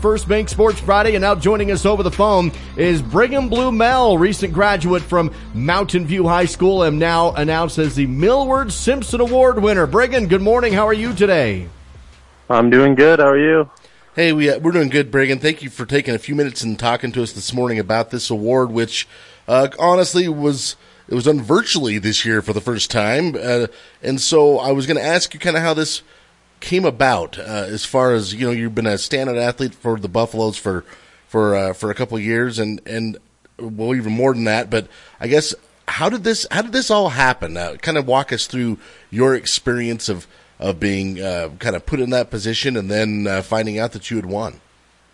First Bank Sports Friday, and now joining us over the phone is Brigham Blue Mel, recent graduate from Mountain View High School and now announced as the Millward Simpson Award winner. Brigham, good morning. How are you today? I'm doing good. How are you? Hey, we're doing good, Brigham. Thank you for taking a few minutes and talking to us this morning about this award, which honestly was done virtually this year for the first time. And so I was going to ask you kind of how this came about, as far as, you know, you've been a standout athlete for the Buffaloes for a couple of years and well, even more than that. But I guess, how did this all happen? Kind of walk us through your experience of being kind of put in that position and then finding out that you had won.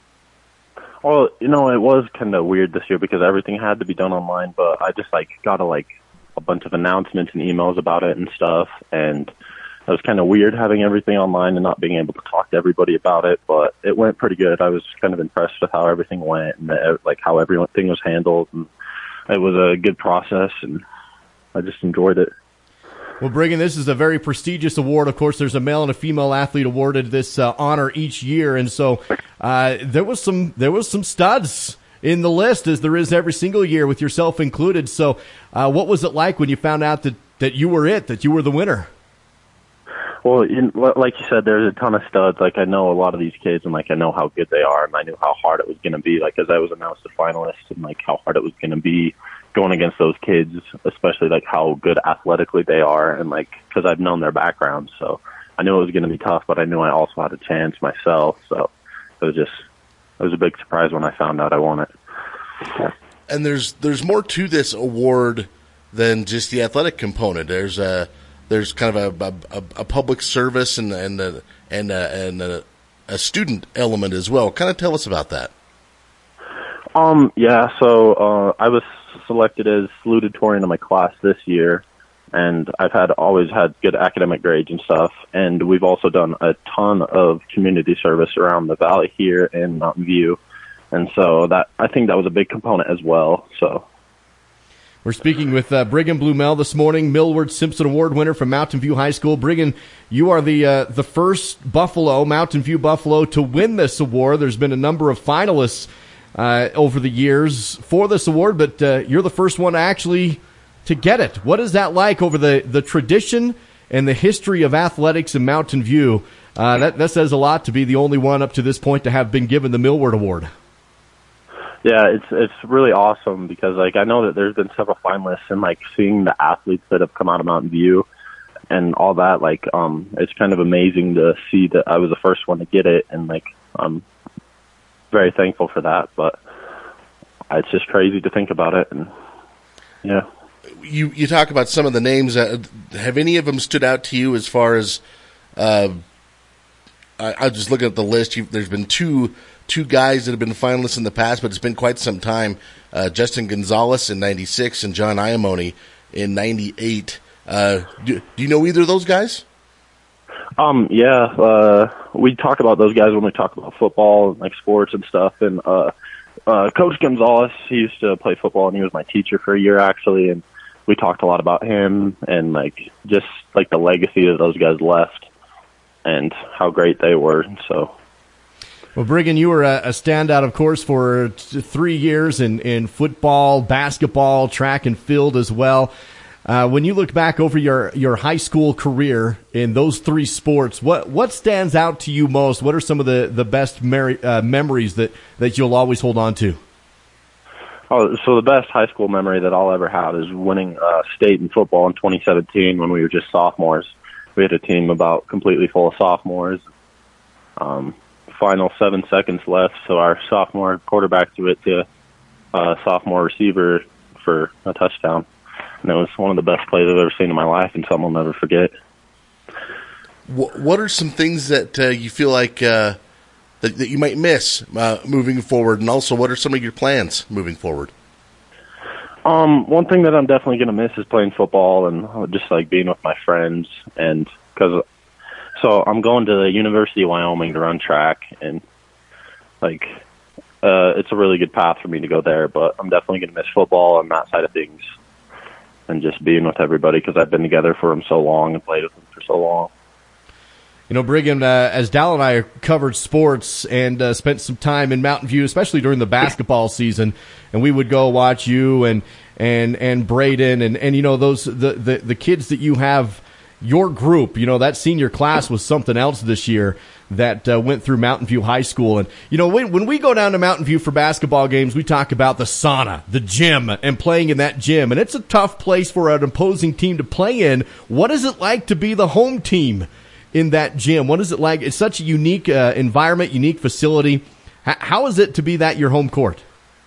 Well, you know, it was kind of weird this year because everything had to be done online, but I just got a bunch of announcements and emails about it and stuff, and it was kind of weird having everything online and not being able to talk to everybody about it, but it went pretty good. I was kind of impressed with how everything went and how everything was handled, and it was a good process, and I just enjoyed it. Well, Brigham, this is a very prestigious award. Of course, there's a male and a female athlete awarded this honor each year, and so there was some studs in the list, as there is every single year, with yourself included. So, what was it like when you found out that you were that you were the winner? Well, like you said, there's a ton of studs. I know a lot of these kids, and I know how good they are, and I knew how hard it was going to be. As I was announced a finalist, and how hard it was going to be going against those kids, especially how good athletically they are, and because I've known their background, so I knew it was going to be tough. But I knew I also had a chance myself, so it was a big surprise when I found out I won it. And there's more to this award than just the athletic component. There's kind of a public service and a student element as well. Kind of tell us about that. Yeah. So I was selected as salutatorian of my class this year, and I've always had good academic grades and stuff. And we've also done a ton of community service around the valley here in Mountain View, and so I think that was a big component as well. So. We're speaking with Brigham Blue Mel this morning, Millward Simpson Award winner from Mountain View High School. Brigham, you are the first Mountain View Buffalo, to win this award. There's been a number of finalists over the years for this award, but you're the first one actually to get it. What is that like over the tradition and the history of athletics in Mountain View? That says a lot to be the only one up to this point to have been given the Millward Award. Yeah, it's really awesome because I know that there's been several finalists, and seeing the athletes that have come out of Mountain View and all that, it's kind of amazing to see that I was the first one to get it, and I'm very thankful for that. But it's just crazy to think about it, and yeah. You talk about some of the names. Have any of them stood out to you as far as? I just looking at the list. There's been two guys that have been finalists in the past, but it's been quite some time. Justin Gonzalez in 96 and John Iamone in 98. Do you know either of those guys? Yeah. We talk about those guys when we talk about football and sports and stuff. And Coach Gonzalez, he used to play football, and he was my teacher for a year actually. And we talked a lot about him and just the legacy that those guys left and how great they were. So. Well, Brigham, you were a standout, of course, for 3 years in football, basketball, track and field as well. When you look back over your high school career in those 3 sports, what stands out to you most? What are some of the best memories that you'll always hold on to? Oh, so the best high school memory that I'll ever have is winning state in football in 2017 when we were just sophomores. We had a team about completely full of sophomores. Final 7 seconds left, so our sophomore quarterback threw it to a sophomore receiver for a touchdown. And it was one of the best plays I've ever seen in my life, and something I'll never forget. What are some things that you feel like that you might miss moving forward, and also what are some of your plans moving forward? One thing that I'm definitely going to miss is playing football and just being with my friends, and so I'm going to the University of Wyoming to run track, and it's a really good path for me to go there, but I'm definitely going to miss football and that side of things and just being with everybody because I've been together for them so long and played with them for so long. You know, Brigham, as Dal and I covered sports and spent some time in Mountain View, especially during the basketball season, and we would go watch you and Braden and you know, those the kids that you have, your group, you know, that senior class was something else this year that went through Mountain View High School. And, you know, when we go down to Mountain View for basketball games, we talk about the sauna, the gym, and playing in that gym. And it's a tough place for an opposing team to play in. What is it like to be the home team in that gym? What is it like? It's such a unique environment, unique facility. How is it to be that your home court?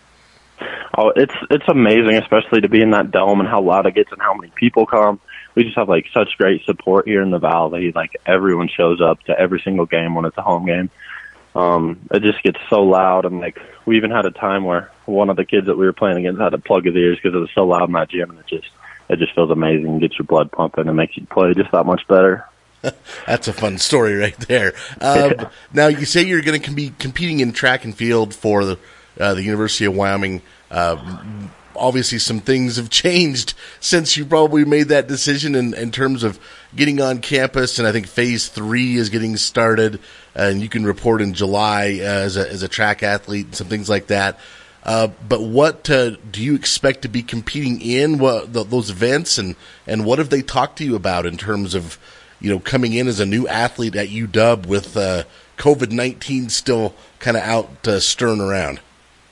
Oh, it's amazing, especially to be in that dome and how loud it gets and how many people come. We just have like such great support here in the Valley. Like everyone shows up to every single game when it's a home game. It just gets so loud, and like we even had a time where one of the kids that we were playing against had to plug his ears because it was so loud in that gym, and it just feels amazing. It gets your blood pumping and makes you play just that much better. That's a fun story right there. Now you say you're going to be competing in track and field for the University of Wyoming. Obviously, some things have changed since you probably made that decision in terms of getting on campus, and I think Phase 3 is getting started, and you can report in July as a track athlete and some things like that. But what do you expect to be competing in those events, and what have they talked to you about in terms of, you know, coming in as a new athlete at UW with COVID-19 still kind of out stirring around?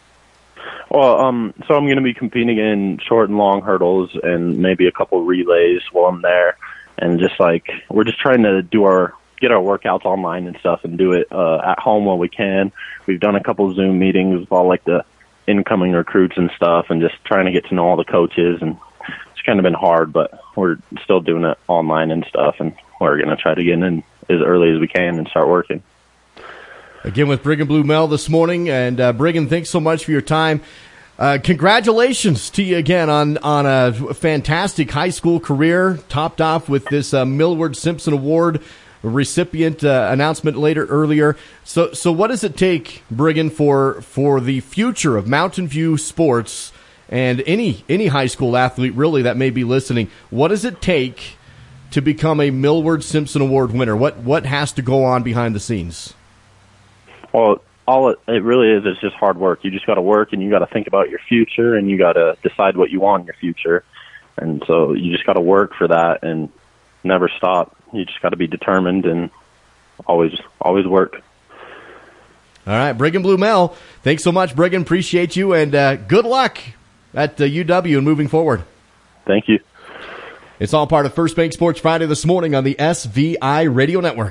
Well, so I'm going to be competing in short and long hurdles and maybe a couple relays while I'm there. And just like, we're just trying to get our workouts online and stuff and do it at home while we can. We've done a couple Zoom meetings with all like the incoming recruits and stuff, and just trying to get to know all the coaches. And it's kind of been hard, but we're still doing it online and stuff. And we're going to try to get in as early as we can and start working. Again with Brigham Blue Mel this morning, and Brigham, thanks so much for your time. Congratulations to you again on a fantastic high school career, topped off with this Millward Simpson Award recipient announcement earlier. So what does it take, Brigham, for the future of Mountain View sports and any high school athlete really that may be listening? What does it take to become a Millward Simpson Award winner? What has to go on behind the scenes? Well, all it really is just hard work. You just got to work, and you got to think about your future, and you got to decide what you want in your future. And so you just got to work for that and never stop. You just got to be determined and always work. All right, Brigham Blue Mel, thanks so much, Brigham. Appreciate you, and good luck at UW and moving forward. Thank you. It's all part of First Bank Sports Friday this morning on the SVI Radio Network.